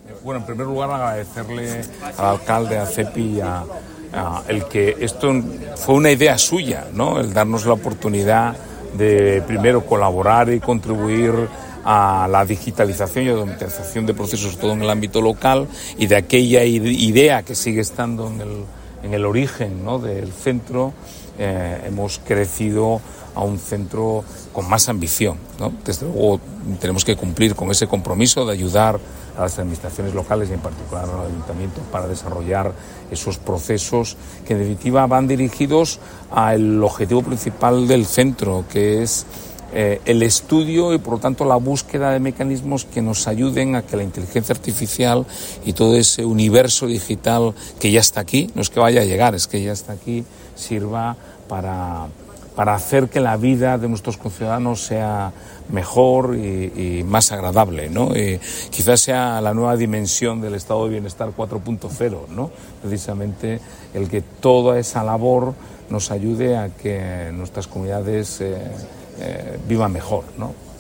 Bueno, en primer lugar agradecerle al alcalde, a Cepi, el que esto fue una idea suya, ¿no? El darnos la oportunidad de primero colaborar y contribuir a la digitalización y automatización de procesos, todo en el ámbito local, y de aquella idea que sigue estando en el origen, ¿no?, del centro, hemos crecido a un centro con más ambición, ¿no? Desde luego tenemos que cumplir con ese compromiso de ayudar a las administraciones locales y en particular al ayuntamiento para desarrollar esos procesos que en definitiva van dirigidos al objetivo principal del centro, que es el estudio y por lo tanto la búsqueda de mecanismos que nos ayuden a que la inteligencia artificial y todo ese universo digital que ya está aquí, no es que vaya a llegar, es que ya está aquí, sirva para hacer que la vida de nuestros conciudadanos sea mejor y más agradable, ¿no? Quizás sea la nueva dimensión del estado de bienestar 4.0, ¿no? Precisamente el que toda esa labor nos ayude a que nuestras comunidades vivan mejor, ¿no?